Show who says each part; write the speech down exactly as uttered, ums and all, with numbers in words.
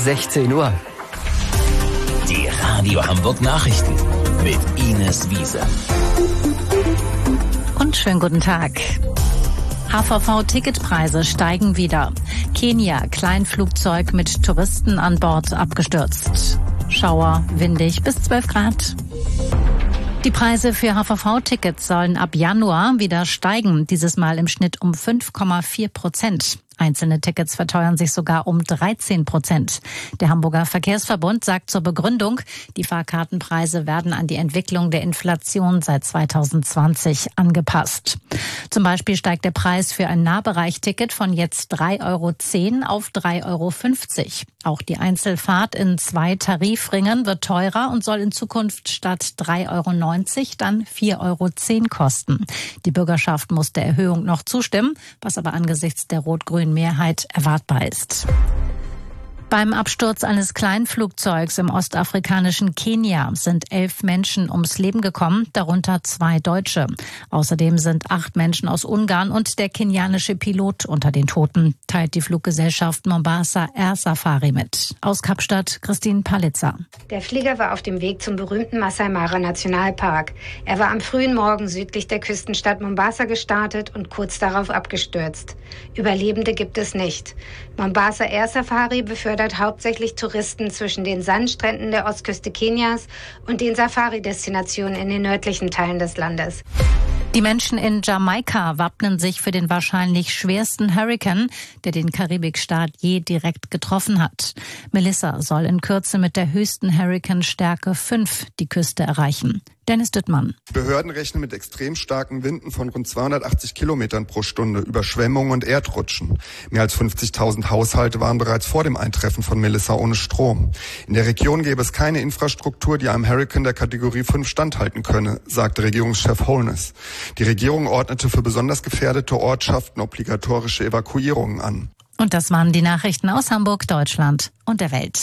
Speaker 1: sechzehn Uhr.
Speaker 2: Die Radio Hamburg Nachrichten mit Ines Wiese.
Speaker 3: Und schönen guten Tag. H V V-Ticketpreise steigen wieder. Kenia, Kleinflugzeug mit Touristen an Bord abgestürzt. Schauer, windig bis zwölf Grad. Die Preise für H V V-Tickets sollen ab Januar wieder steigen, dieses Mal im Schnitt um fünf Komma vier Prozent. Einzelne Tickets verteuern sich sogar um dreizehn Prozent. Der Hamburger Verkehrsverbund sagt zur Begründung, die Fahrkartenpreise werden an die Entwicklung der Inflation seit zweitausendzwanzig angepasst. Zum Beispiel steigt der Preis für ein Nahbereichticket von jetzt drei Euro zehn auf drei Euro fünfzig. Auch die Einzelfahrt in zwei Tarifringen wird teurer und soll in Zukunft statt drei Euro neunzig dann vier Euro zehn kosten. Die Bürgerschaft muss der Erhöhung noch zustimmen, was aber angesichts der rot-grünen Mehrheit erwartbar ist. Beim Absturz eines Kleinflugzeugs im ostafrikanischen Kenia sind elf Menschen ums Leben gekommen, darunter zwei Deutsche. Außerdem sind acht Menschen aus Ungarn und der kenianische Pilot unter den Toten, teilt die Fluggesellschaft Mombasa Air Safari mit. Aus Kapstadt, Christine Palitzer.
Speaker 4: Der Flieger war auf dem Weg zum berühmten Masai Mara Nationalpark. Er war am frühen Morgen südlich der Küstenstadt Mombasa gestartet und kurz darauf abgestürzt. Überlebende gibt es nicht. Mombasa Air Safari befördert hauptsächlich Touristen zwischen den Sandstränden der Ostküste Kenias und den Safari-Destinationen in den nördlichen Teilen des Landes.
Speaker 3: Die Menschen in Jamaika wappnen sich für den wahrscheinlich schwersten Hurrikan, der den Karibikstaat je direkt getroffen hat. Melissa soll in Kürze mit der höchsten Hurrikanstärke fünf die Küste erreichen. Dennis Düttmann.
Speaker 5: Behörden rechnen mit extrem starken Winden von rund zweihundertachtzig Kilometern pro Stunde, Überschwemmungen und Erdrutschen. Mehr als fünfzigtausend Haushalte waren bereits vor dem Eintreffen von Melissa ohne Strom. In der Region gäbe es keine Infrastruktur, die einem Hurrikan der Kategorie fünf standhalten könne, sagte Regierungschef Holness. Die Regierung ordnete für besonders gefährdete Ortschaften obligatorische Evakuierungen an.
Speaker 3: Und das waren die Nachrichten aus Hamburg, Deutschland und der Welt.